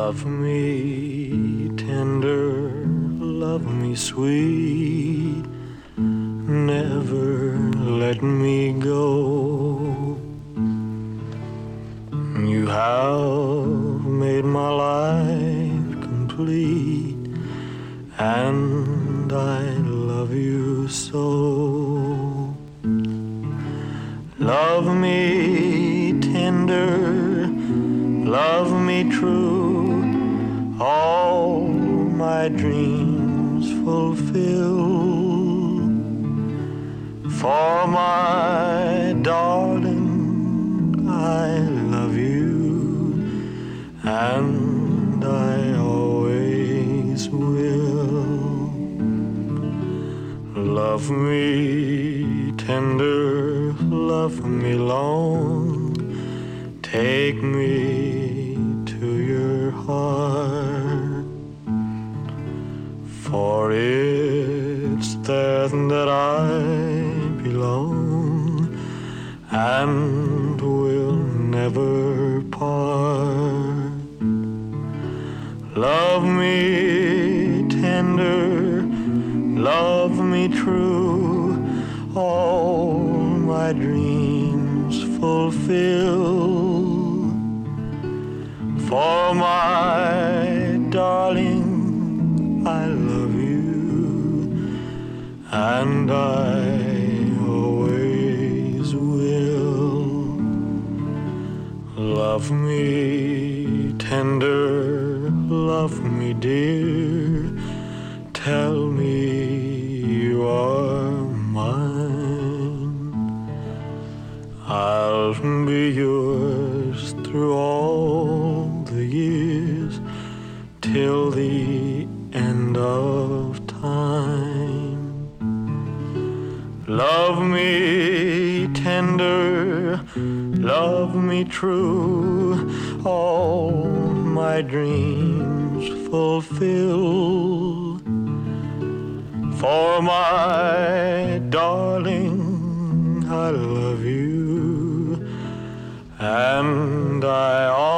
Love me tender, love me sweet, never let me go. You have made my life complete, and I love you so. Love me tender, love me true, all my dreams fulfill. For my darling, I love you, and I always will. Love me tender, love me long, take me to your heart, for it's there that I belong and will never part. Love me tender, love me true, all my dreams fulfill. For my darling, I love you, and I always will. Love me tender, love me dear, tell me you are mine. I'll be yours through all the years, till the end of time. Love me tender, love me true, all my dreams fulfill. For my darling, I love you, and I